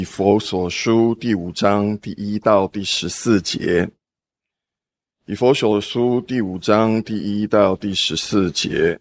以弗所书第5章第1到第14节。以弗所书第5章第1到第14节。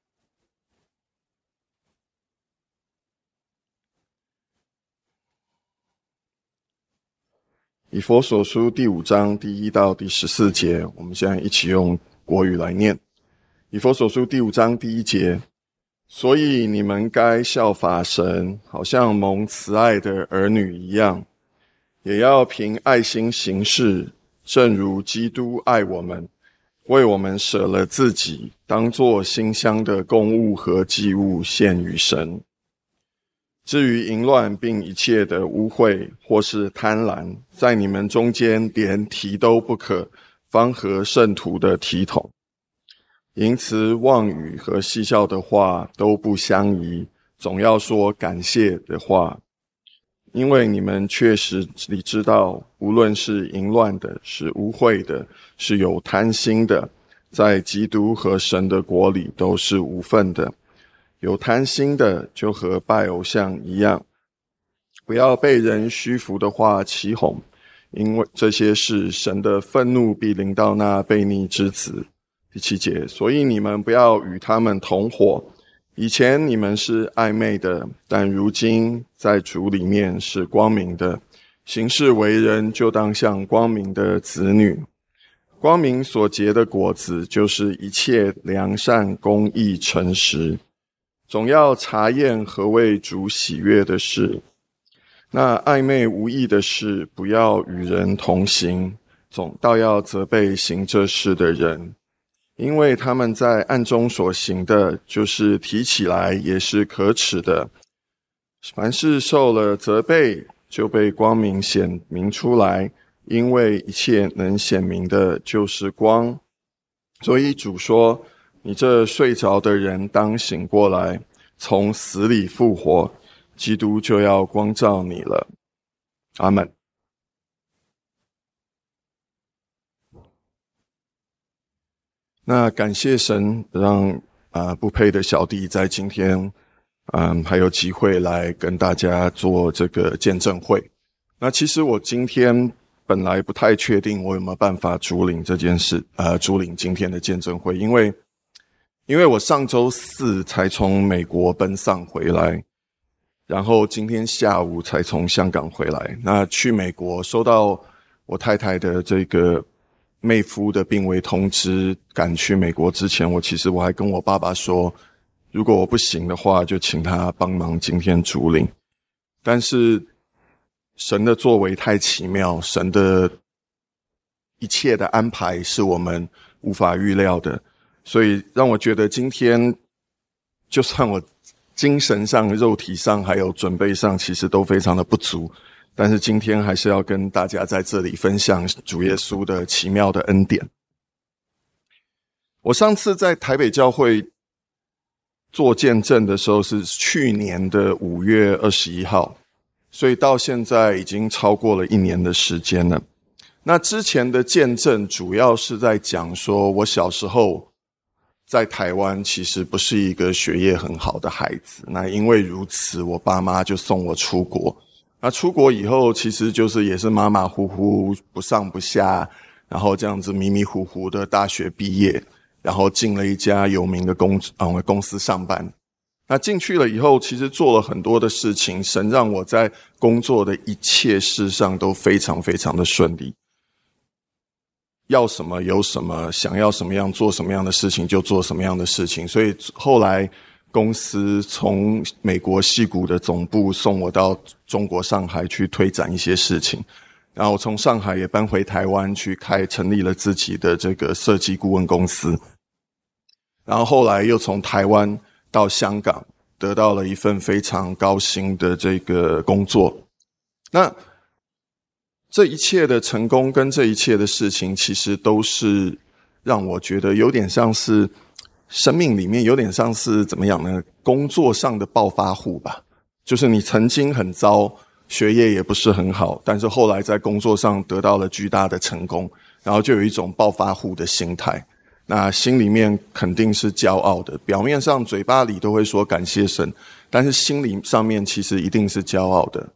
以弗所书第5章第1到第14节，我们现在一起用国语来念。以弗所书第5章第1节，所以你们该效法神，好像蒙慈爱的儿女一样，也要凭爱心行事，正如基督爱我们，为我们舍了自己，当作馨香的供物和祭物献与神。至于淫乱并一切的污秽或是贪婪，在你们中间连提都不可，方合圣徒的体统。淫词妄语和戏笑的话都不相宜，总要说感谢的话。因为你们确实你知道，无论是淫乱的，是污秽的，是有贪心的，在基督和神的国里都是无分的。有贪心的就和拜偶像一样，不要被人虚浮的话起哄，因为这些事神的愤怒必临到那悖逆之子。第7节，所以你们不要与他们同伙。以前你们是暧昧的，但如今在主里面是光明的。行事为人就当像光明的子女。光明所结的果子，就是一切良善、公义、诚实。总要查验何为主喜悦的事。那暧昧无益的事，不要与人同行，总倒要责备行这事的人。因为他们在暗中所行的，就是提起来也是可耻的。凡是受了责备，就被光明显明出来，因为一切能显明的就是光。所以主说，你这睡着的人当醒过来，从死里复活，基督就要光照你了。阿们。那感谢神让不配的小弟在今天还有机会来跟大家做这个见证会。那其实我今天本来不太确定我有没有办法主领这件事主领今天的见证会，因为我上周4才从美国奔丧回来，然后今天下午才从香港回来。那去美国收到我太太的这个妹夫的病危通知，赶去美国之前，我还跟我爸爸说，如果我不行的话，就请他帮忙今天主领。但是神的作为太奇妙，神的一切的安排是我们无法预料的，所以让我觉得今天就算我精神上、肉体上还有准备上其实都非常的不足，但是今天还是要跟大家在这里分享主耶稣的奇妙的恩典。我上次在台北教会做见证的时候是去年的5月21号，所以到现在已经超过了1年的时间了。那之前的见证主要是在讲说，我小时候在台湾其实不是一个学业很好的孩子，那因为如此，我爸妈就送我出国。那出国以后，其实就是也是马马虎虎，不上不下，然后这样子迷迷糊糊的大学毕业，然后进了一家有名的公司上班。那进去了以后，其实做了很多的事情，神让我在工作的一切事上都非常非常的顺利。要什么有什么，想要什么样做什么样的事情就做什么样的事情，所以后来公司从美国矽谷的总部送我到中国上海去推展一些事情，然后从上海也搬回台湾去成立了自己的这个设计顾问公司，然后后来又从台湾到香港得到了一份非常高薪的这个工作。那这一切的成功跟这一切的事情，其实都是让我觉得有点像是生命里面有点像是怎么样呢？工作上的暴发户吧。就是你曾经很糟，学业也不是很好，但是后来在工作上得到了巨大的成功，然后就有一种暴发户的心态。那心里面肯定是骄傲的，表面上嘴巴里都会说感谢神，但是心理上面其实一定是骄傲的。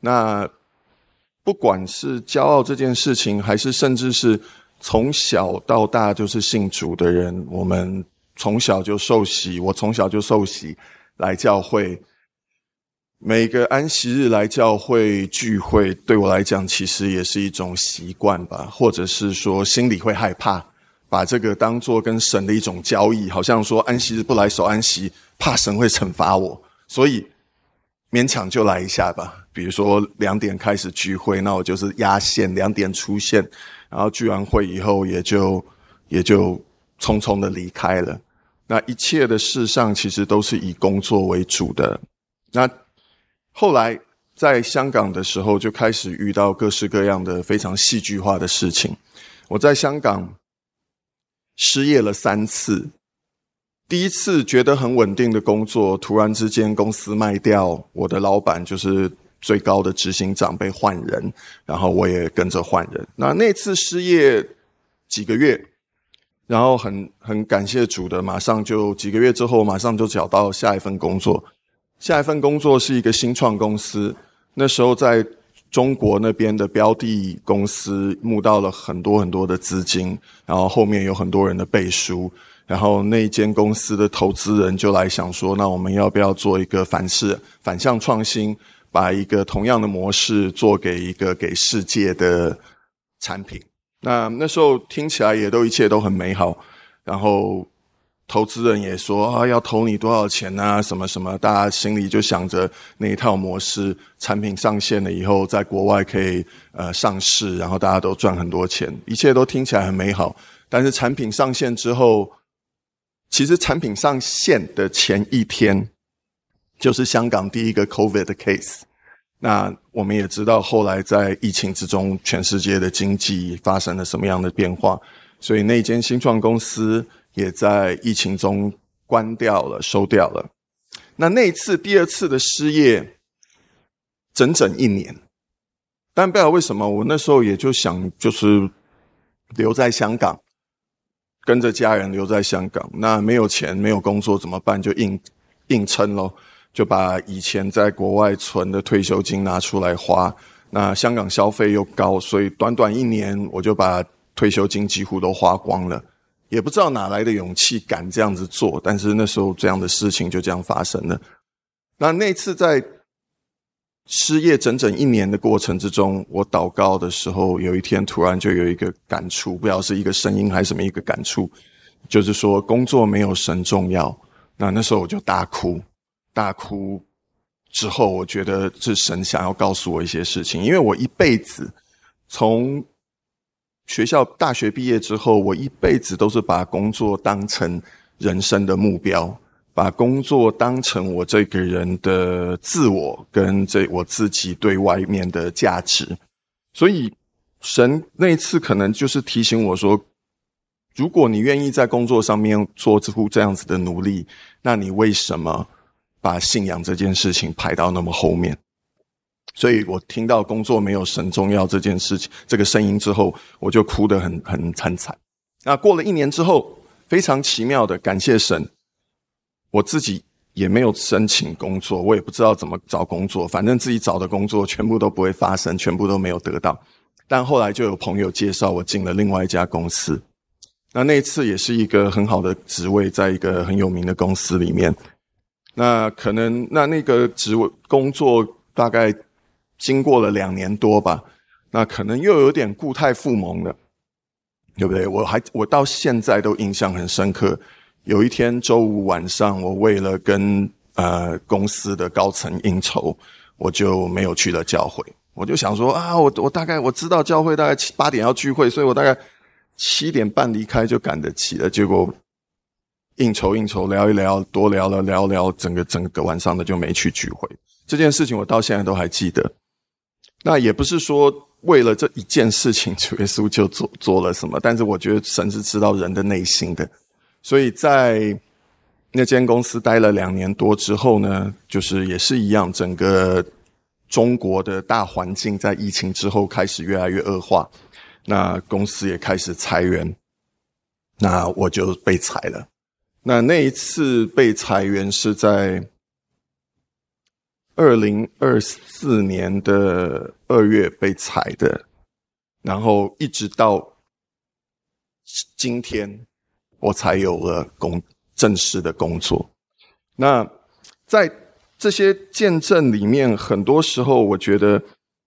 那不管是骄傲这件事情，还是甚至是从小到大就是信主的人，我们从小就受洗，我从小就受洗来教会，每个安息日来教会聚会，对我来讲其实也是一种习惯吧，或者是说心里会害怕，把这个当作跟神的一种交易，好像说安息日不来守安息，怕神会惩罚我，所以勉强就来一下吧。比如说2点开始聚会，那我就是压线2点出现，然后聚完会以后也就匆匆的离开了。那一切的事上其实都是以工作为主的。那后来在香港的时候就开始遇到各式各样的非常戏剧化的事情。我在香港失业了3次，第一次觉得很稳定的工作，突然之间公司卖掉，我的老板就是最高的执行长被换人，然后我也跟着换人。那次失业几个月，然后很感谢主的，马上就几个月之后马上就找到下一份工作。下一份工作是一个新创公司，那时候在中国那边的标的公司募到了很多很多的资金，然后后面有很多人的背书，然后那间公司的投资人就来想说，那我们要不要做一个反向创新，把一个同样的模式做给世界的产品。那时候听起来一切都很美好，然后投资人也说要投你多少钱啊，什么什么，大家心里就想着那一套模式，产品上线了以后在国外可以上市，然后大家都赚很多钱，一切都听起来很美好。但是产品上线之后，其实产品上线的前一天就是香港第一个 COVID 的 case。那我们也知道后来在疫情之中全世界的经济发生了什么样的变化，所以那间新创公司也在疫情中关掉了，收掉了。那一次第二次的失业整整1年，但不知道为什么我那时候也就想就是留在香港，跟着家人留在香港。那没有钱没有工作怎么办，就硬撑咯，就把以前在国外存的退休金拿出来花。那香港消费又高，所以短短1年我就把退休金几乎都花光了。也不知道哪来的勇气敢这样子做，但是那时候这样的事情就这样发生了。那次在失业整整1年的过程之中，我祷告的时候，有一天突然就有一个感触，不知道是一个声音还是什么一个感触，就是说工作没有神重要。那时候我就大哭之后，我觉得是神想要告诉我一些事情，因为我一辈子从大学毕业之后，我一辈子都是把工作当成人生的目标，把工作当成我这个人的自我跟我自己对外面的价值。所以神那一次可能就是提醒我说，如果你愿意在工作上面做出这样子的努力，那你为什么把信仰这件事情排到那么后面？所以我听到工作没有神重要这件事情，这个声音之后，我就哭得很惨。那过了1年之后，非常奇妙的感谢神，我自己也没有申请工作，我也不知道怎么找工作，反正自己找的工作全部都不会发生，全部都没有得到。但后来就有朋友介绍我进了另外一家公司，那一次也是一个很好的职位，在一个很有名的公司里面。那可能那个职位工作大概经过了2年多吧，那可能又有点故态复萌了，对不对？我到现在都印象很深刻。有一天周五晚上，我为了跟公司的高层应酬，我就没有去了教会。我就想说我大概我知道教会大概8点要聚会，所以我大概7点半离开就赶得及了。结果应酬聊一聊，多聊了整个晚上的就没去聚会。这件事情我到现在都还记得。那也不是说为了这一件事情主耶稣就做了什么，但是我觉得神是知道人的内心的。所以在那间公司待了2年多之后呢，就是也是一样，整个中国的大环境在疫情之后开始越来越恶化，那公司也开始裁员，那我就被裁了。那一次被裁员是在 2024年的2月被裁的，然后一直到今天我才有了正式的工作。那在这些见证里面，很多时候我觉得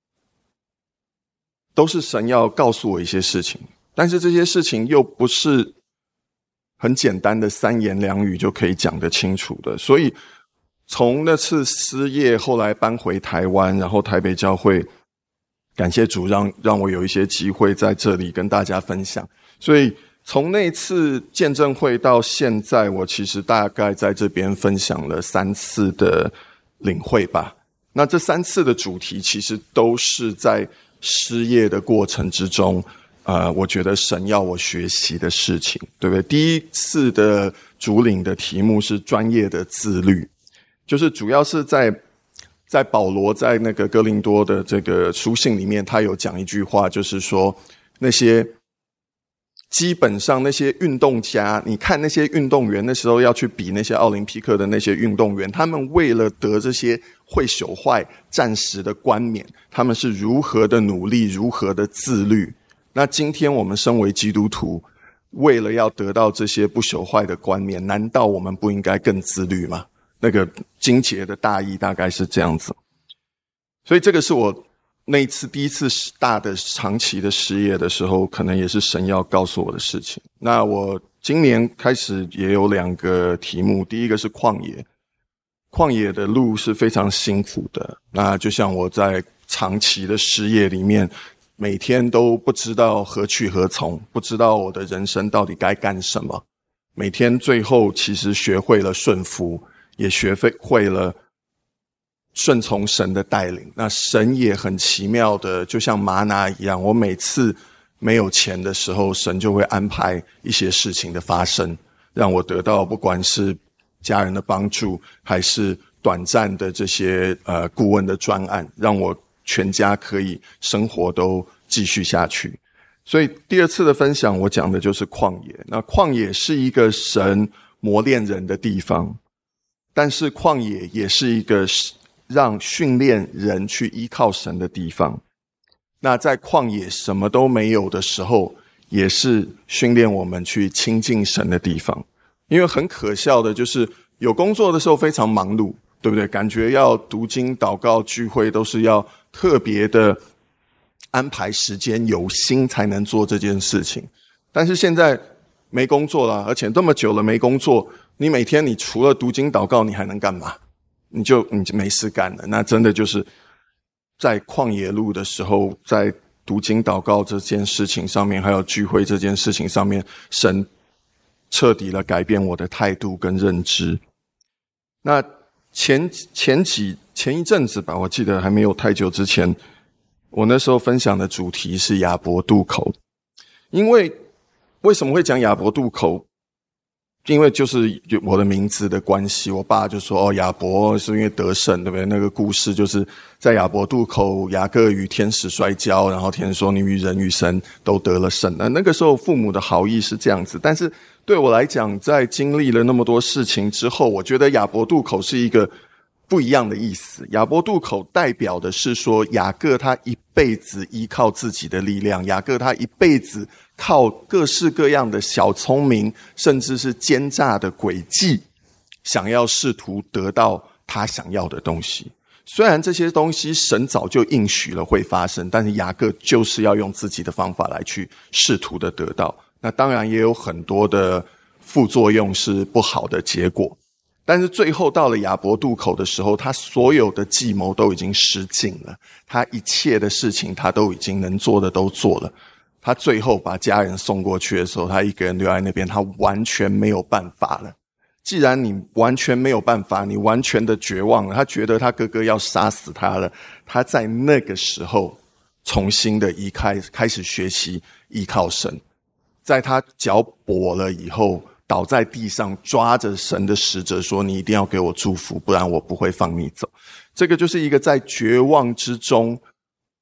都是神要告诉我一些事情，但是这些事情又不是很简单的3言2语就可以讲得清楚的。所以从那次失业，后来搬回台湾，然后台北教会，感谢主让我有一些机会在这里跟大家分享。所以从那次见证会到现在，我其实大概在这边分享了3次的领会吧。那这3次的主题其实都是在失业的过程之中，我觉得神要我学习的事情，对不对？第一次的主领的题目是专业的自律，就是主要是在保罗在那个哥林多的这个书信里面，他有讲一句话，就是说那些基本上那些运动家，你看那些运动员那时候要去比那些奥林匹克的那些运动员，他们为了得这些会朽坏暂时的冠冕，他们是如何的努力，如何的自律。那今天我们身为基督徒，为了要得到这些不朽坏的冠冕，难道我们不应该更自律吗？那个经节的大意大概是这样子。所以这个是我那一次第一次大的长期的失业的时候，可能也是神要告诉我的事情。那我今年开始也有2个题目，第一个是旷野。旷野的路是非常辛苦的，那就像我在长期的失业里面，每天都不知道何去何从，不知道我的人生到底该干什么。每天最后其实学会了顺服，也学会了顺从神的带领。那神也很奇妙的，就像玛拿一样，我每次没有钱的时候，神就会安排一些事情的发生，让我得到不管是家人的帮助，还是短暂的这些顾问的专案，让我全家可以生活都继续下去。所以第2次的分享我讲的就是旷野。那旷野是一个神磨练人的地方，但是旷野也是一个让训练人去依靠神的地方。那在旷野什么都没有的时候，也是训练我们去亲近神的地方。因为很可笑的就是有工作的时候非常忙碌，对不对？感觉要读经祷告聚会都是要特别的安排时间，有心才能做这件事情。但是现在没工作了，而且这么久了没工作，你每天你除了读经祷告你还能干嘛？你就没事干了。那真的就是在旷野路的时候，在读经祷告这件事情上面，还有聚会这件事情上面，神彻底的改变我的态度跟认知。那前一阵子吧，我记得还没有太久之前，我那时候分享的主题是亚伯渡口。因为为什么会讲亚伯渡口？因为就是我的名字的关系，我爸就说亚伯是因为得胜，对不对？那个故事就是在亚伯渡口，雅各与天使摔跤，然后天使说你与人与神都得了胜。那个时候父母的好意是这样子，但是对我来讲，在经历了那么多事情之后，我觉得亚伯渡口是一个不一样的意思。亚伯渡口代表的是说，雅各他一辈子依靠自己的力量，雅各他一辈子靠各式各样的小聪明，甚至是奸诈的诡计，想要试图得到他想要的东西。虽然这些东西神早就应许了会发生，但是雅各就是要用自己的方法来去试图的得到。那当然也有很多的副作用是不好的结果，但是最后到了亚伯渡口的时候，他所有的计谋都已经失尽了，他一切的事情他都已经能做的都做了。他最后把家人送过去的时候，他一个人留在那边，他完全没有办法了。既然你完全没有办法，你完全的绝望了，他觉得他哥哥要杀死他了，他在那个时候重新的开始学习依靠神。在他脚跛了以后，倒在地上抓着神的使者说，你一定要给我祝福，不然我不会放你走。这个就是一个在绝望之中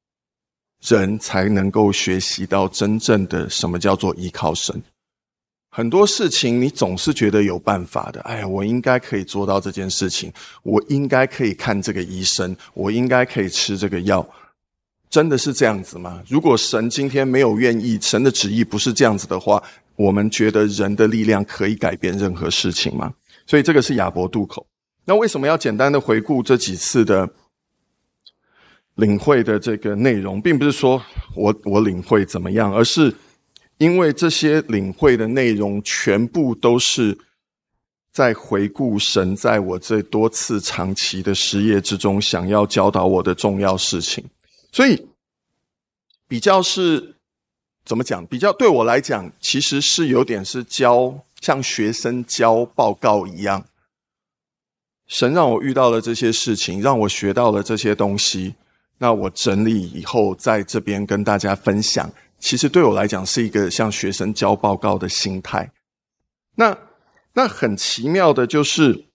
人才能够学习到真正的什么叫做依靠神。 很多事情你总是觉得有办法的，哎呀，我应该可以做到这件事情，我应该可以看这个医生，我应该可以吃这个药。真的是这样子吗？如果神今天没有愿意，神的旨意不是这样子的话，我们觉得人的力量可以改变任何事情吗？所以这个是亚伯渡口。那为什么要简单的回顾这几次的领会的这个内容，并不是说我领会怎么样，而是因为这些领会的内容全部都是在回顾神在我这多次长期的失业之中想要教导我的重要事情。所以比较是怎么讲，比较对我来讲其实是有点是像学生交报告一样，神让我遇到了这些事情，让我学到了这些东西，那我整理以后在这边跟大家分享，其实对我来讲是一个像学生交报告的心态。那很奇妙的就是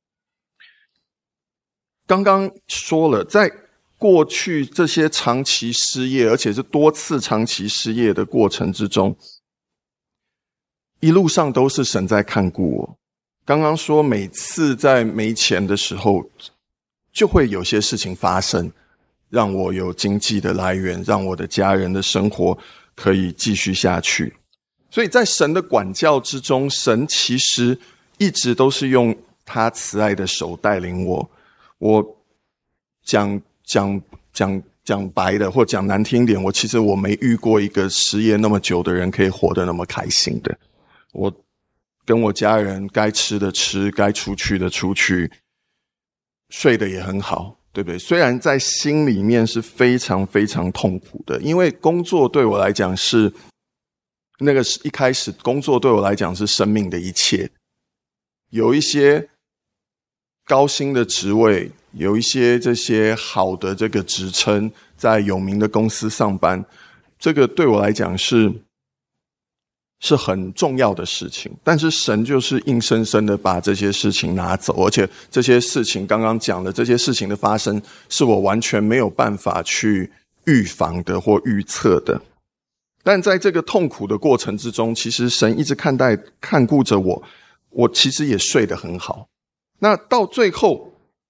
刚刚说了，在过去这些长期失业，而且是多次长期失业的过程之中，一路上都是神在看顾我。刚刚说每次在没钱的时候就会有些事情发生，让我有经济的来源，让我的家人的生活可以继续下去。所以在神的管教之中，神其实一直都是用他慈爱的手带领我。我讲白的或讲难听点，其实我没遇过一个失业那么久的人可以活得那么开心的。我跟我家人该吃的吃，该出去的出去，睡得也很好，对不对？虽然在心里面是非常非常痛苦的，因为工作对我来讲是一开始工作对我来讲是生命的一切。有一些高薪的职位，有一些这些好的这个职称，在有名的公司上班，这个对我来讲是很重要的事情，但是神就是硬生生的把这些事情拿走，而且这些事情刚刚讲的这些事情的发生，是我完全没有办法去预防的或预测的。但在这个痛苦的过程之中，其实神一直看顾着我其实也睡得很好。那到最后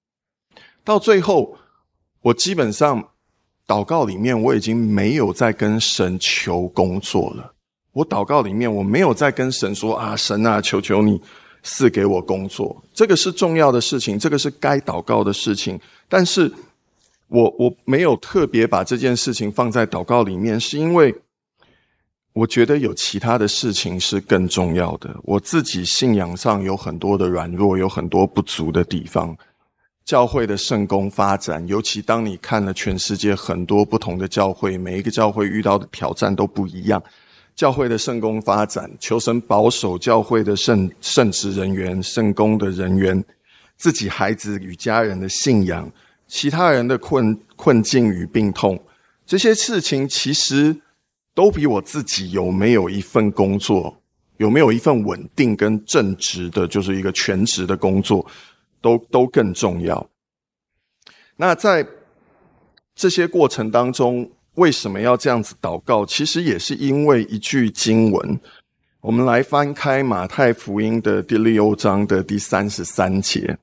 我基本上祷告里面我已经没有再跟神求工作了。我祷告里面我没有再跟神说啊，神啊，求求你赐给我工作，这个是重要的事情，这个是该祷告的事情，但是我没有特别把这件事情放在祷告里面，是因为我觉得有其他的事情是更重要的。我自己信仰上有很多的软弱，有很多不足的地方。教会的圣工发展，尤其当你看了全世界很多不同的教会，每一个教会遇到的挑战都不一样。教会的圣工发展，求神保守教会的圣职人员、圣工的人员，自己孩子与家人的信仰，其他人的困境与病痛，这些事情其实都比我自己有没有一份工作，有没有一份稳定跟正职的，就是一个全职的工作，都更重要。那在这些过程当中，为什么要这样子祷告？其实也是因为一句经文。我们来翻开马太福音的第6章的第33节。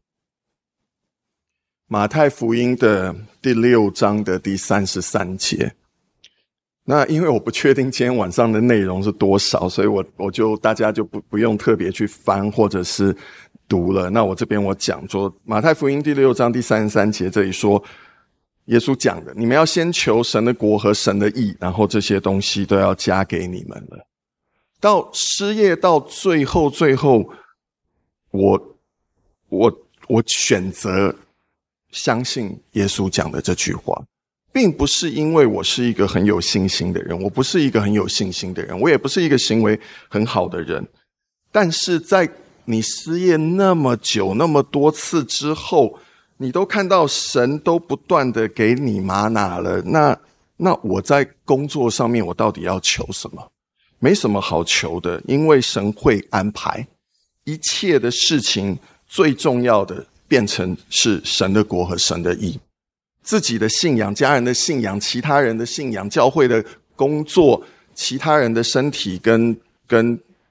马太福音的第6章的第33节。那因为我不确定今天晚上的内容是多少，所以我就大家就不用特别去翻或者是读了。那我这边我讲说，马太福音第6章第33节这里说，耶稣讲的，你们要先求神的国和神的义，然后这些东西都要加给你们了。到失业到最后我选择相信耶稣讲的这句话，并不是因为我是一个很有信心的人，我不是一个很有信心的人，我也不是一个行为很好的人，但是在你失业那么久那么多次之后，你都看到神都不断的给你玛拿了，那我在工作上面我到底要求什么？没什么好求的，因为神会安排一切的事情，最重要的变成是神的国和神的义。自己的信仰，家人的信仰，其他人的信仰，教会的工作，其他人的身体跟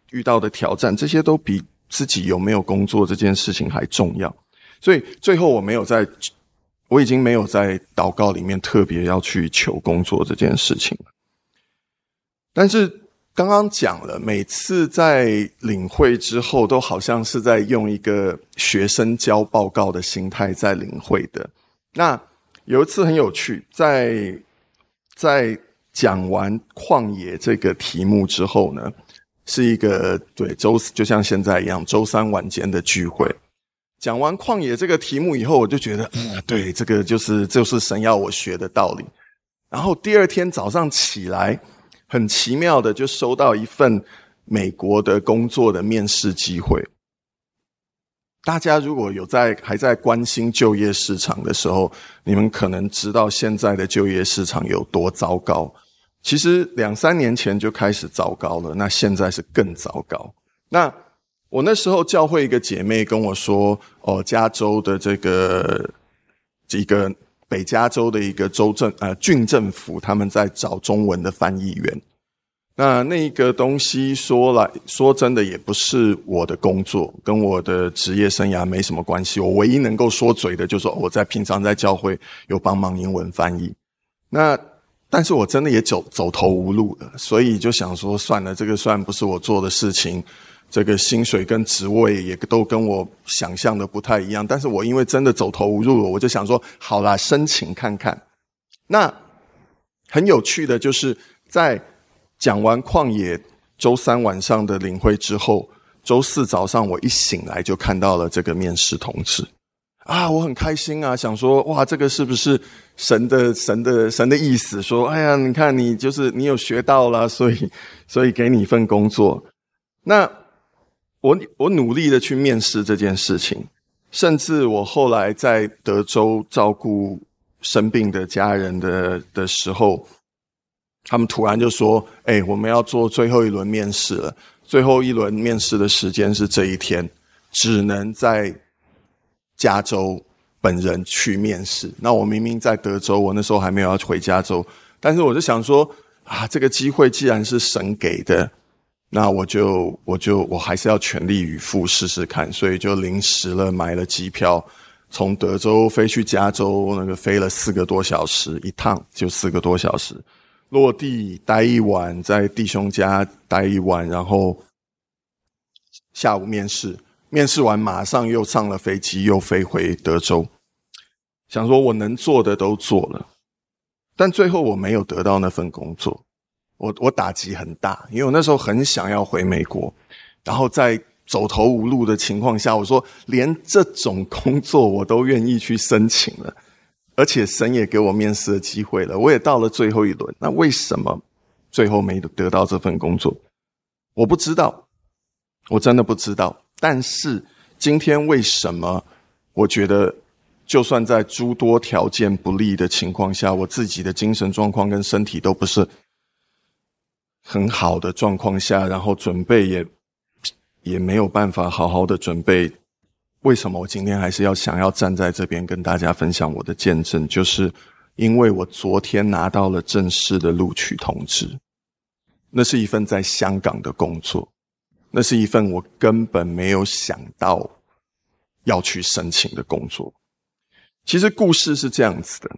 遇到的挑战，这些都比自己有没有工作这件事情还重要。所以最后我已经没有在祷告里面特别要去求工作这件事情了。但是刚刚讲了，每次在领会之后都好像是在用一个学生交报告的心态在领会的。那有一次很有趣，在讲完旷野这个题目之后呢，是一个就像现在一样周三晚间的聚会。讲完旷野这个题目以后，我就觉得对，这个就是神要我学的道理。然后第二天早上起来，很奇妙的就收到一份美国的工作的面试机会。大家如果还在关心就业市场的时候，你们可能知道现在的就业市场有多糟糕。其实2-3年前就开始糟糕了，那现在是更糟糕。那我那时候教会一个姐妹跟我说，加州的这个北加州的一个郡政府，他们在找中文的翻译员。那个东西说真的也不是我的工作，跟我的职业生涯没什么关系。我唯一能够说嘴的就是我平常在教会有帮忙英文翻译。但是我真的也走投无路了，所以就想说算了，这个虽然不是我做的事情，这个薪水跟职位也都跟我想象的不太一样，但是我因为真的走投无路了，我就想说好啦，申请看看。那很有趣的就是在讲完旷野周三晚上的领会之后，周四早上我一醒来就看到了这个面试通知我很开心啊，想说哇，这个是不是神的意思，说哎呀，你看你有学到了，所以给你一份工作。那我努力的去面试这件事情，甚至我后来在德州照顾生病的家人的时候，他们突然就说我们要做最后一轮面试了，最后一轮面试的时间是这一天，只能在加州本人去面试。那我明明在德州，我那时候还没有要回加州，但是我就想说这个机会既然是神给的，那我还是要全力以赴试试看，所以就临时买了机票，从德州飞去加州，飞了4个多小时，一趟就4个多小时，落地待一晚，在弟兄家待一晚，然后下午面试完马上又上了飞机，又飞回德州。想说我能做的都做了，但最后我没有得到那份工作。我打击很大，因为我那时候很想要回美国，然后在走投无路的情况下，我说连这种工作我都愿意去申请了，而且神也给我面试的机会了，我也到了最后一轮，那为什么最后没得到这份工作？我不知道，我真的不知道。但是今天为什么我觉得就算在诸多条件不利的情况下，我自己的精神状况跟身体都不是很好的状况下，然后准备也没有办法好好的准备，为什么我今天还是想要站在这边跟大家分享我的见证？就是因为我昨天拿到了正式的录取通知，那是一份在香港的工作，那是一份我根本没有想到要去申请的工作。其实故事是这样子的，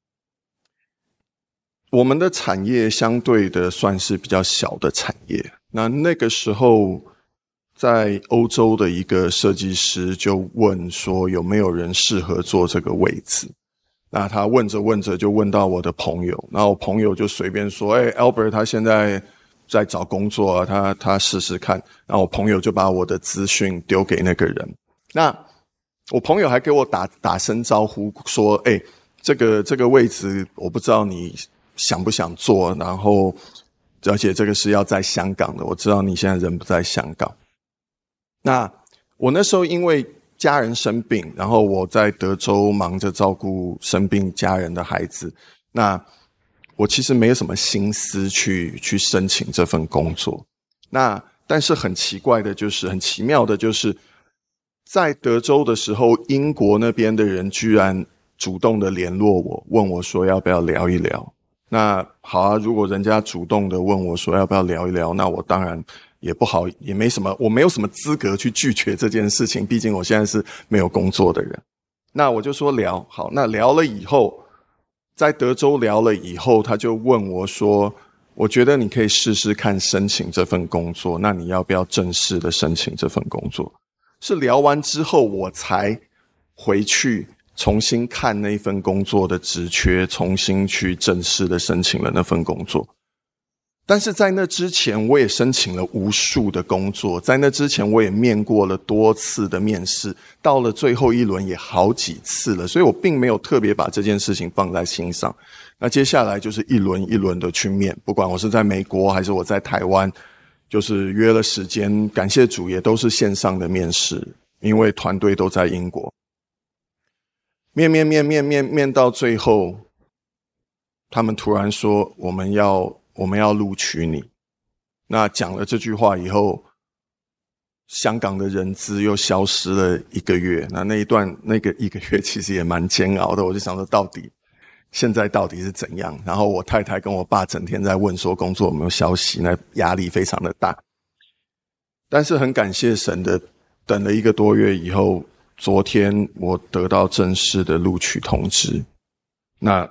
我们的产业相对的算是比较小的产业，那个时候在欧洲的一个设计师就问说有没有人适合做这个位置。那他问着就问到我的朋友，然后我朋友就随便说Albert 他现在在找工作啊，他试试看。然后我朋友就把我的资讯丢给那个人。那我朋友还给我打声招呼说这个位置我不知道你想不想做，然后而且这个是要在香港的，我知道你现在人不在香港。那我那时候因为家人生病，然后我在德州忙着照顾生病家人的孩子，那我其实没有什么心思去申请这份工作。但是很奇妙的就是在德州的时候，英国那边的人居然主动的联络我，问我说要不要聊一聊。那好啊，如果人家主动的问我说要不要聊一聊，那我当然也不好，也没什么，我没有什么资格去拒绝这件事情，毕竟我现在是没有工作的人。那我就说聊，好，那聊了以后，在德州聊了以后，他就问我说，我觉得你可以试试看申请这份工作，那你要不要正式的申请这份工作？是聊完之后我才回去重新看那份工作的职缺，重新去正式的申请了那份工作。但是在那之前我也申请了无数的工作，在那之前我也面过了多次的面试，到了最后一轮也好几次了，所以我并没有特别把这件事情放在心上。那接下来就是一轮一轮的去面，不管我是在美国还是我在台湾，就是约了时间，感谢主也都是线上的面试，因为团队都在英国。面到最后，他们突然说我们要录取你。那讲了这句话以后，香港的人资又消失了1个月。那个1个月其实也蛮煎熬的，我就想说现在到底是怎样？然后我太太跟我爸整天在问说工作有没有消息，那压力非常的大。但是很感谢神的，等了1个多月以后，昨天我得到正式的录取通知。那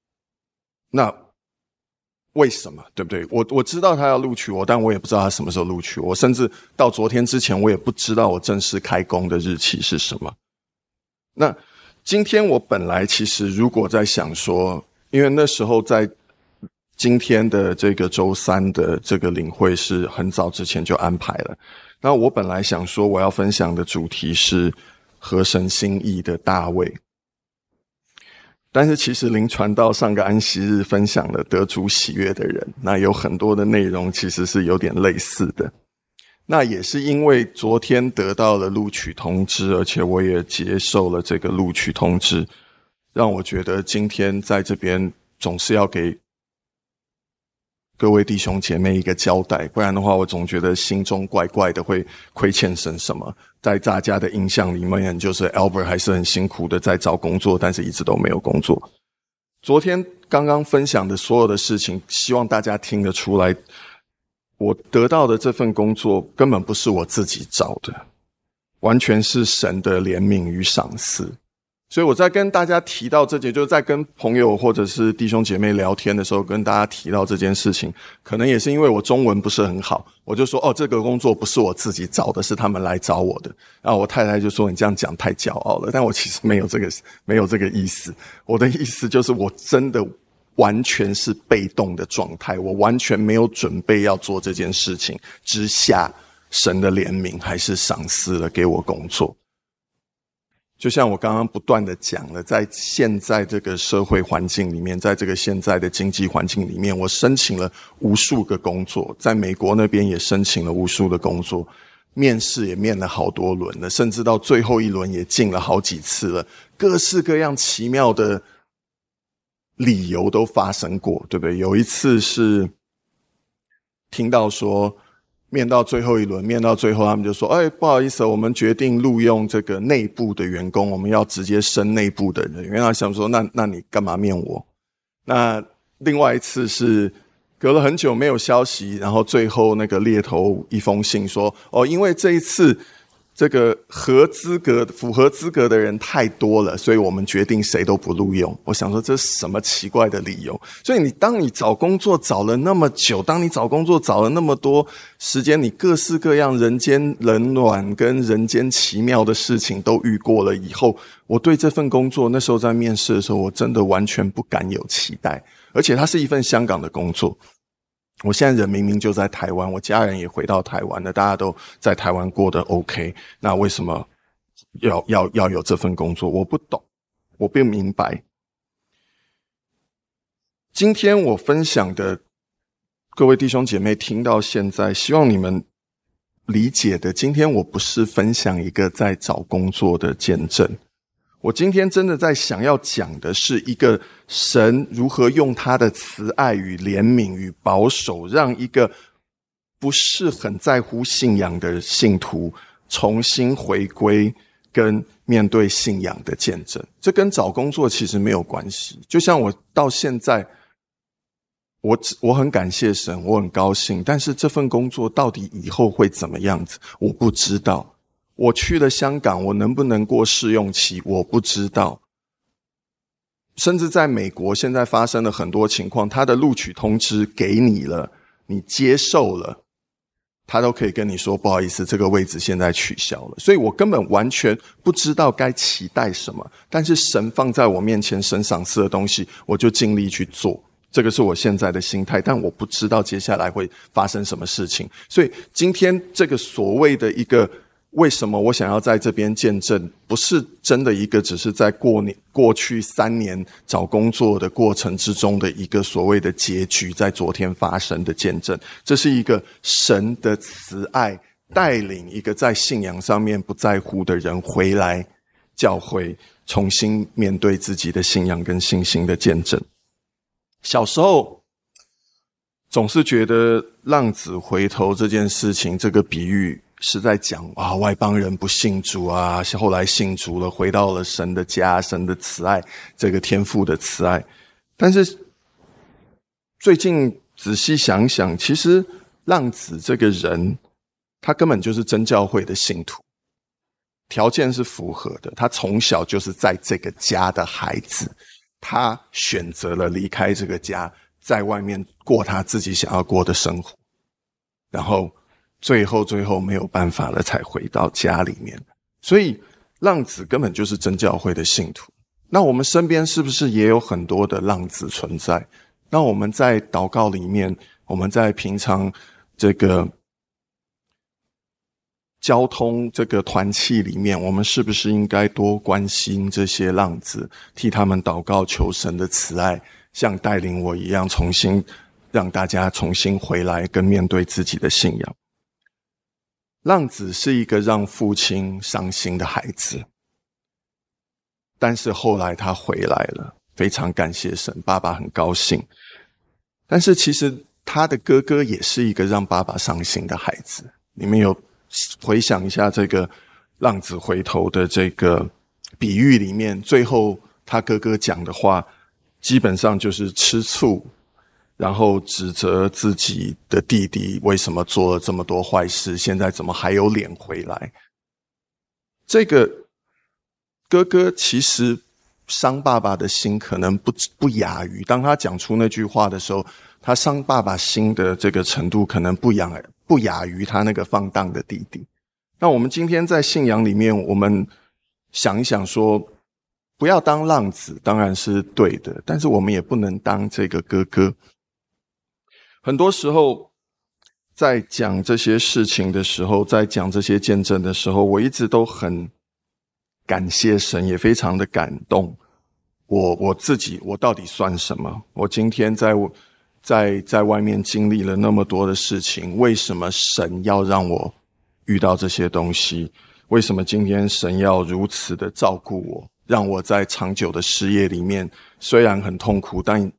为什么？对不对？我知道他要录取我，但我也不知道他什么时候录取我，甚至到昨天之前我也不知道我正式开工的日期是什么。那今天我本来其实如果在想说，因为那时候在今天的这个周3的这个领会是很早之前就安排了，那我本来想说我要分享的主题是合神心意的大卫，但是其实林传道上个安息日分享了得主喜悦的人，那有很多的内容其实是有点类似的。那也是因为昨天得到了录取通知，而且我也接受了这个录取通知，让我觉得今天在这边总是要给各位弟兄姐妹一个交代，不然的话我总觉得心中怪怪的，会亏欠神什么。在大家的印象里面，就是 Albert 还是很辛苦的在找工作，但是一直都没有工作。昨天刚刚分享的所有的事情，希望大家听得出来，我得到的这份工作根本不是我自己找的，完全是神的怜悯与赏赐。所以我在跟大家提到这件，就是在跟朋友或者是弟兄姐妹聊天的时候，跟大家提到这件事情，可能也是因为我中文不是很好，我就说这个工作不是我自己找的，是他们来找我的。然后我太太就说你这样讲太骄傲了，但我其实没有这个意思。我的意思就是我真的完全是被动的状态，我完全没有准备要做这件事情之下，神的怜悯还是赏赐了给我工作。就像我刚刚不断的讲了，在现在这个社会环境里面，在这个现在的经济环境里面，我申请了无数个工作，在美国那边也申请了无数的工作，面试也面了好多轮了，甚至到最后一轮也进了好几次了，各式各样奇妙的理由都发生过，对不对？有一次是听到说面到最后一轮，面到最后他们就说不好意思，我们决定录用这个内部的员工，我们要直接升内部的人。原来想说那你干嘛面我？那另外一次是隔了很久没有消息，然后最后那个猎头一封信说因为这一次这个符合资格的人太多了，所以我们决定谁都不录用。我想说这是什么奇怪的理由？所以当你找工作找了那么久，当你找工作找了那么多时间，你各式各样人间冷暖跟人间奇妙的事情都遇过了以后，我对这份工作那时候在面试的时候，我真的完全不敢有期待，而且它是一份香港的工作。我现在人明明就在台湾，我家人也回到台湾了，大家都在台湾过得 OK， 那为什么要有这份工作？我不懂，我不明白。今天我分享的各位弟兄姐妹听到现在，希望你们理解的，今天我不是分享一个在找工作的见证，我今天真的在想要讲的是一个神如何用他的慈爱与怜悯与保守，让一个不是很在乎信仰的信徒重新回归跟面对信仰的见证。这跟找工作其实没有关系，就像我到现在我很感谢神，我很高兴，但是这份工作到底以后会怎么样子，我不知道。我去了香港，我能不能过试用期，我不知道。甚至在美国现在发生了很多情况，他的录取通知给你了，你接受了，他都可以跟你说不好意思，这个位置现在取消了。所以我根本完全不知道该期待什么，但是神放在我面前，神赏赐的东西我就尽力去做，这个是我现在的心态，但我不知道接下来会发生什么事情。所以今天这个所谓的一个为什么我想要在这边见证，不是真的一个只是在过去3年找工作的过程之中的一个所谓的结局，在昨天发生的见证。这是一个神的慈爱带领一个在信仰上面不在乎的人回来教会，重新面对自己的信仰跟信心的见证。小时候总是觉得浪子回头这件事情，这个比喻是在讲外邦人不信主啊，后来信主了，回到了神的家，神的慈爱，这个天父的慈爱。但是最近仔细想想，其实浪子这个人，他根本就是真教会的信徒，条件是符合的，他从小就是在这个家的孩子，他选择了离开这个家，在外面过他自己想要过的生活，然后最后没有办法了才回到家里面。所以浪子根本就是真教会的信徒。那我们身边是不是也有很多的浪子存在？那我们在祷告里面，我们在平常这个交通这个团契里面，我们是不是应该多关心这些浪子，替他们祷告，求神的慈爱，像带领我一样，重新让大家重新回来跟面对自己的信仰。浪子是一个让父亲伤心的孩子，但是后来他回来了，非常感谢神，爸爸很高兴。但是其实他的哥哥也是一个让爸爸伤心的孩子。你们有回想一下这个浪子回头的这个比喻里面，最后他哥哥讲的话基本上就是吃醋，然后指责自己的弟弟为什么做了这么多坏事，现在怎么还有脸回来。这个哥哥其实伤爸爸的心可能不亚于，当他讲出那句话的时候，他伤爸爸心的这个程度可能不亚于他那个放荡的弟弟。那我们今天在信仰里面，我们想一想说，不要当浪子当然是对的，但是我们也不能当这个哥哥。很多时候在讲这些事情的时候，在讲这些见证的时候，我一直都很感谢神，也非常的感动。我自己我到底算什么？我今天在外面经历了那么多的事情，为什么神要让我遇到这些东西？为什么今天神要如此的照顾我，让我在长久的失业里面，虽然很痛苦，但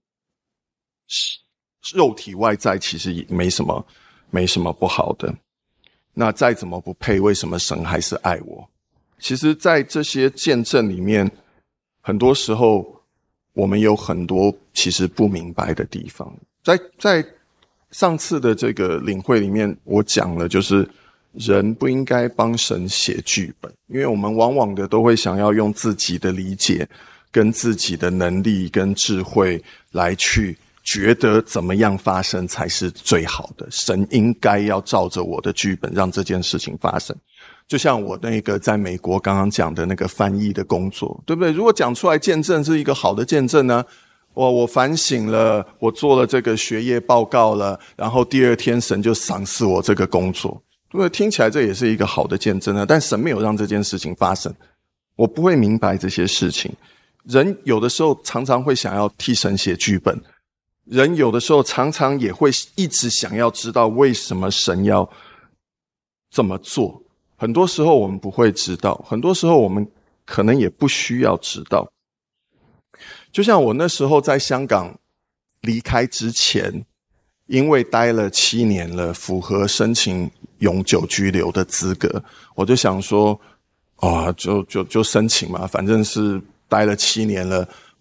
肉体外在其实也没什么不好的。那再怎么不配，为什么神还是爱我？其实在这些见证里面，很多时候我们有很多其实不明白的地方。在上次的这个领会里面，我讲了就是人不应该帮神写剧本，因为我们往往的都会想要用自己的理解跟自己的能力跟智慧来去觉得怎么样发生才是最好的，神应该要照着我的剧本让这件事情发生。就像我那个在美国刚刚讲的那个翻译的工作，对不对？如果讲出来见证是一个好的见证呢，我反省了，我做了这个学业报告了，然后第二天神就赏赐我这个工作，对不对？听起来这也是一个好的见证呢，但神没有让这件事情发生，我不会明白这些事情。人有的时候常常会想要替神写剧本，人有的时候常常也会一直想要知道为什么神要这么做。很多时候我们不会知道，很多时候我们可能也不需要知道。就像我那时候在香港离开之前，因为待了7年了，符合申请永久居留的资格，我就想说就申请嘛，反正是待了7年了，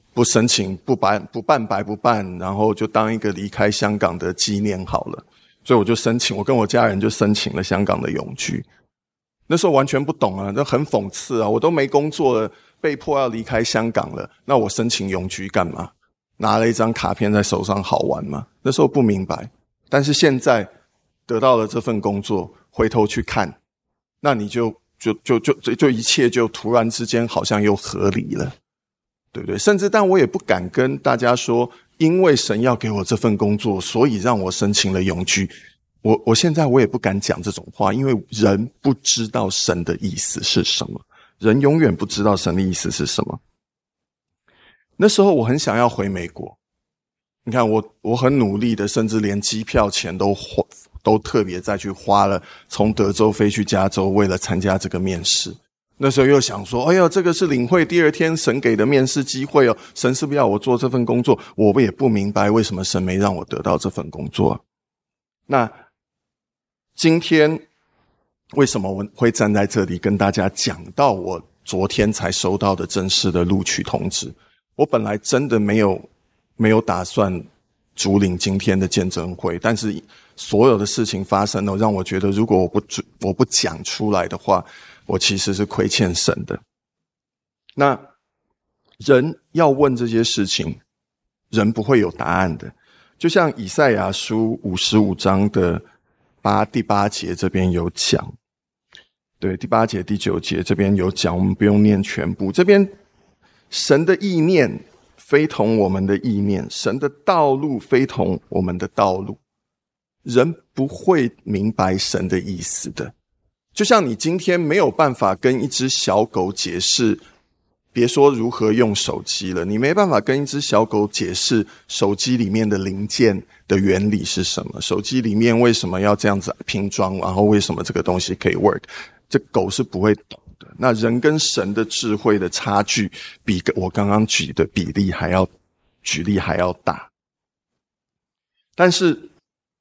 不申请不办白不办，然后就当一个离开香港的纪念好了。所以我跟我家人就申请了香港的永居。那时候完全不懂啊，那很讽刺啊，我都没工作了，被迫要离开香港了，那我申请永居干嘛？拿了一张卡片在手上好玩吗？那时候不明白。但是现在得到了这份工作，回头去看，那你就一切就突然之间好像又合理了，对不对？甚至但我也不敢跟大家说，因为神要给我这份工作，所以让我申请了永居。我现在我也不敢讲这种话，因为人不知道神的意思是什么，人永远不知道神的意思是什么。那时候我很想要回美国，你看我很努力的，甚至连机票钱都特别再去花了，从德州飞去加州，为了参加这个面试。那时候又想说，哎呀，这个是领会第二天神给的面试机会哦，神是不是要我做这份工作？我也不明白为什么神没让我得到这份工作。那今天为什么我会站在这里跟大家讲到我昨天才收到的正式的录取通知？我本来真的没有打算主领今天的见证会，但是所有的事情发生了，让我觉得如果我不讲出来的话，我其实是亏欠神的。那人要问这些事情，人不会有答案的。就像以赛亚书55章的第8节这边有讲，对，第8节第9节这边有讲，我们不用念全部。这边神的意念非同我们的意念，神的道路非同我们的道路，人不会明白神的意思的。就像你今天没有办法跟一只小狗解释，别说如何用手机了，你没办法跟一只小狗解释手机里面的零件的原理是什么，手机里面为什么要这样子拼装，然后为什么这个东西可以 work， 这狗是不会懂的。那人跟神的智慧的差距，比我刚刚举的举例还要大。但是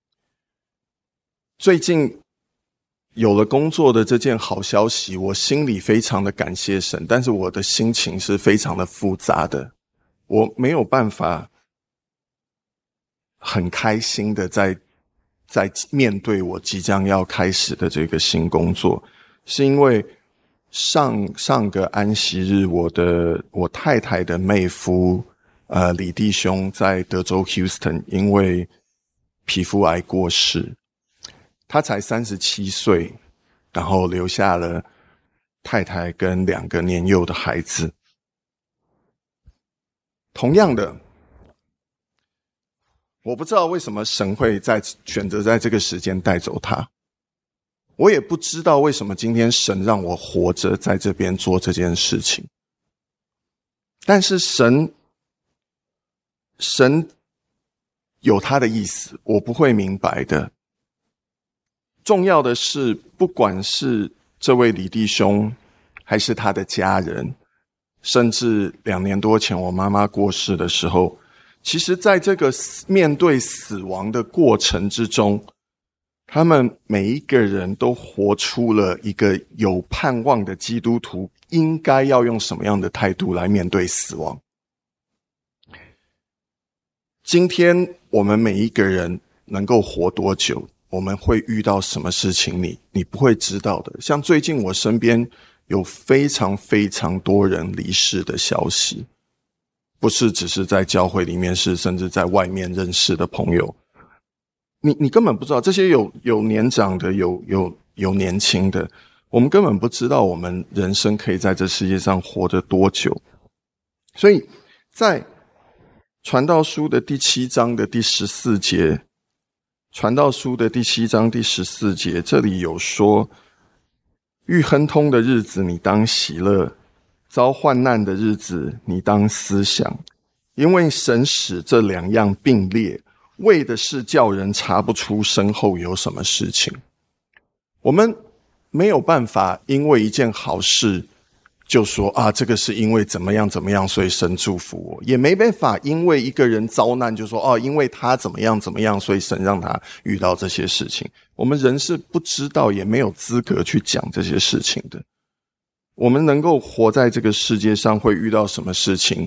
最近有了工作的这件好消息，我心里非常的感谢神，但是我的心情是非常的复杂的。我没有办法很开心的在面对我即将要开始的这个新工作，是因为上个安息日，我太太的妹夫李弟兄在德州 Houston 因为皮肤癌过世。他才37岁，然后留下了太太跟2个年幼的孩子。同样的，我不知道为什么神会选择在这个时间带走他，我也不知道为什么今天神让我活着在这边做这件事情。但是神有他的意思，我不会明白的。重要的是，不管是这位李弟兄，还是他的家人，甚至2年多前我妈妈过世的时候，其实在这个面对死亡的过程之中，他们每一个人都活出了一个有盼望的基督徒应该要用什么样的态度来面对死亡。今天我们每一个人能够活多久，我们会遇到什么事情，你不会知道的。像最近我身边有非常非常多人离世的消息，不是只是在教会里面，是甚至在外面认识的朋友，你根本不知道。这些有年长的，有年轻的，我们根本不知道我们人生可以在这世界上活着多久。所以在传道书的第7章的第14节，传道书的第7章第14节，这里有说，遇亨通的日子你当喜乐，遭患难的日子你当思想，因为神使这2样并列，为的是叫人查不出身后有什么事情。我们没有办法因为一件好事就说这个是因为怎么样怎么样，所以神祝福我，也没办法因为一个人遭难就说因为他怎么样怎么样，所以神让他遇到这些事情。我们人是不知道，也没有资格去讲这些事情的。我们能够活在这个世界上会遇到什么事情，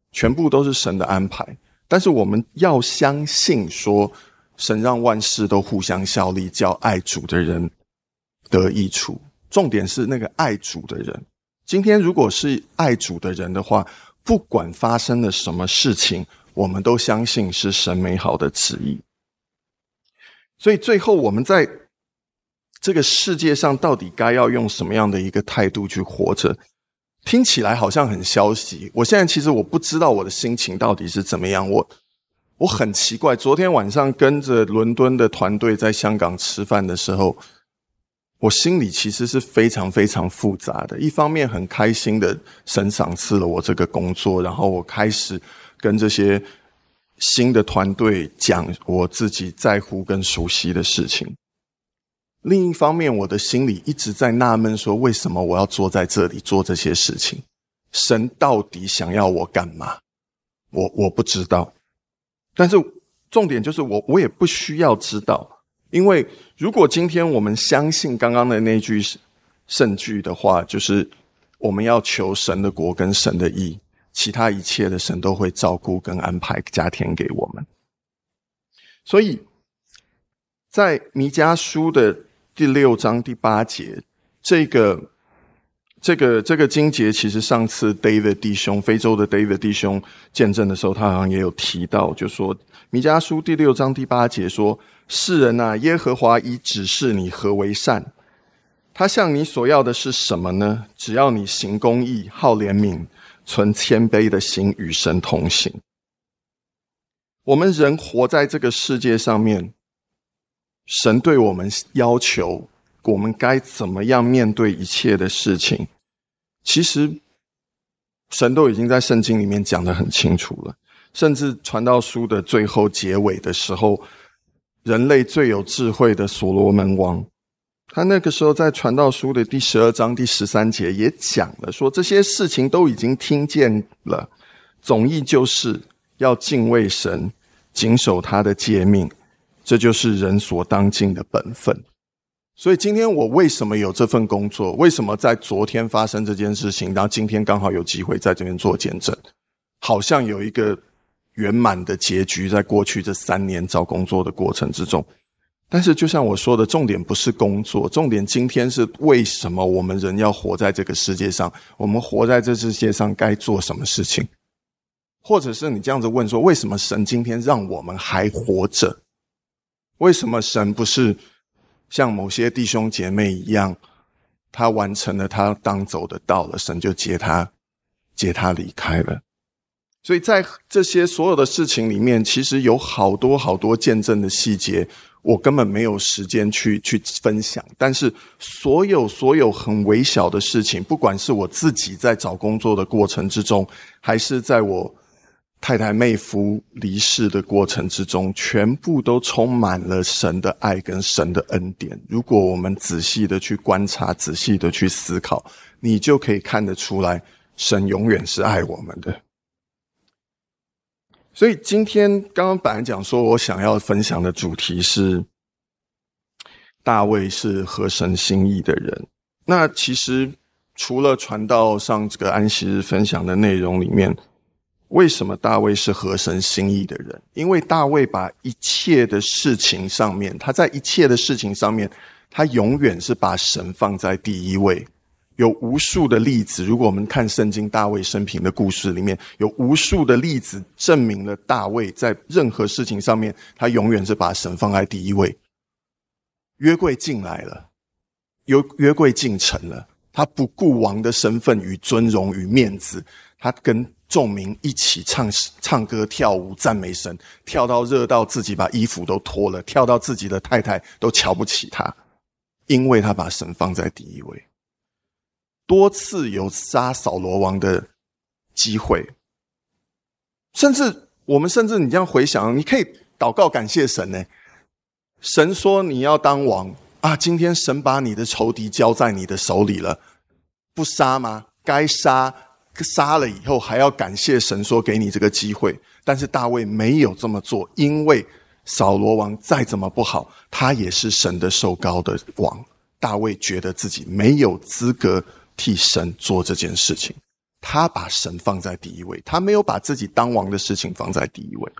全部都是神的安排。但是我们要相信说，神让万事都互相效力，叫爱主的人得益处。重点是那个爱主的人。今天如果是爱主的人的话，不管发生了什么事情，我们都相信是神美好的旨意。所以最后我们在这个世界上到底该要用什么样的一个态度去活着，听起来好像很消极。我现在其实我不知道我的心情到底是怎么样，我很奇怪，昨天晚上跟着伦敦的团队在香港吃饭的时候，我心里其实是非常非常复杂的。一方面很开心的神赏赐了我这个工作，然后我开始跟这些新的团队讲我自己在乎跟熟悉的事情。另一方面，我的心里一直在纳闷说，为什么我要坐在这里做这些事情？神到底想要我干嘛？我不知道。但是重点就是我也不需要知道，因为如果今天我们相信刚刚的那句圣句的话，就是我们要求神的国跟神的义，其他一切的神都会照顾跟安排加添给我们。所以在弥迦书的第6章第8节，这个经节，其实上次 David 弟兄，非洲的 David 弟兄见证的时候，他好像也有提到，就说弥迦书第6章第8节说，世人啊，耶和华已指示你何为善，他向你所要的是什么呢？只要你行公义，好怜悯，存谦卑的心，与神同行。我们人活在这个世界上面，神对我们要求我们该怎么样面对一切的事情，其实神都已经在圣经里面讲得很清楚了。甚至传道书的最后结尾的时候，人类最有智慧的所罗门王，他那个时候在传道书的第12章第13节也讲了，说这些事情都已经听见了，总意就是要敬畏神，谨守他的诫命，这就是人所当尽的本分。所以今天我为什么有这份工作？为什么在昨天发生这件事情，然后今天刚好有机会在这边做见证，好像有一个圆满的结局在过去这3年找工作的过程之中。但是就像我说的，重点不是工作，重点今天是为什么我们人要活在这个世界上，我们活在这世界上该做什么事情。或者是你这样子问说，为什么神今天让我们还活着？为什么神不是像某些弟兄姐妹一样，他完成了他当走的道了，神就接他离开了？所以在这些所有的事情里面，其实有好多好多见证的细节，我根本没有时间去分享。但是所有很微小的事情，不管是我自己在找工作的过程之中，还是在我太太妹夫离世的过程之中，全部都充满了神的爱跟神的恩典。如果我们仔细的去观察，仔细的去思考，你就可以看得出来，神永远是爱我们的。所以今天刚刚本来讲说我想要分享的主题是大卫是合神心意的人。那其实除了传道上这个安息日分享的内容里面，为什么大卫是合神心意的人？因为大卫把一切的事情上面，他在一切的事情上面，他永远是把神放在第一位。有无数的例子，如果我们看圣经大卫生平的故事里面，有无数的例子证明了大卫在任何事情上面，他永远是把神放在第一位。约柜进来了，约柜进城了，他不顾王的身份与尊荣与面子，他跟众民一起唱歌跳舞赞美神，跳到热到自己把衣服都脱了，跳到自己的太太都瞧不起他，因为他把神放在第一位。多次有杀扫罗王的机会，甚至你这样回想，你可以祷告感谢神呢。神说你要当王啊，今天神把你的仇敌交在你的手里了，不杀吗？该杀了以后还要感谢神说给你这个机会。但是大卫没有这么做，因为扫罗王再怎么不好，他也是神的受膏的王。大卫觉得自己没有资格替神做这件事情， 他把神放在第一位，他没有把自己当王的事情放在第一位。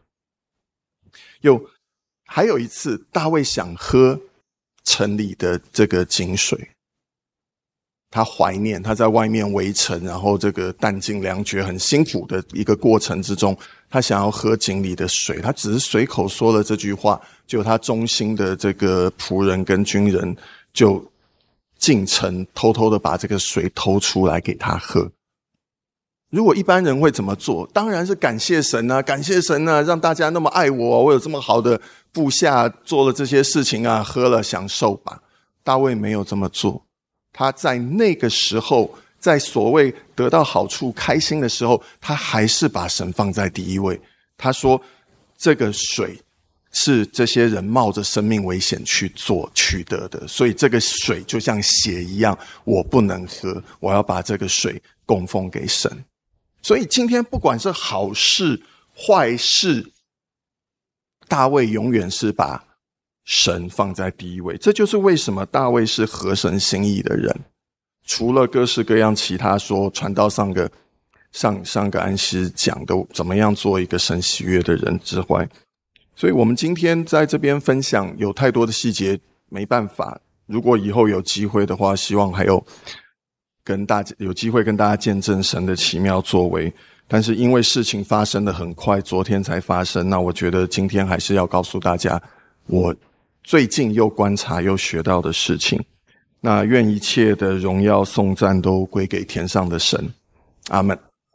还有一次，大卫想喝城里的这个井水，他怀念他在外面围城，然后这个弹尽粮绝很辛苦的一个过程之中，他想要喝井里的水，他只是随口说了这句话，就他忠心的这个仆人跟军人就进城偷偷的把这个水偷出来给他喝。如果一般人会怎么做？当然是感谢神啊，感谢神啊，让大家那么爱我，我有这么好的部下，做了这些事情啊，喝了享受吧。大卫没有这么做，他在那个时候，在所谓得到好处开心的时候，他还是把神放在第一位。他说这个水是这些人冒着生命危险去取得的，所以这个水就像血一样，我不能喝，我要把这个水供奉给神。所以今天不管是好事坏事，大卫永远是把神放在第一位。这就是为什么大卫是合神心意的人，除了各式各样其他说传道上个安息讲的怎么样做一个神喜悦的人之外。所以我们今天在这边分享有太多的细节，没办法，如果以后有机会的话，希望还有机会跟大家见证神的奇妙作为。但是因为事情发生得很快，昨天才发生，那我觉得今天还是要告诉大家我最近又观察又学到的事情。那愿一切的荣耀颂赞都归给天上的神，阿们。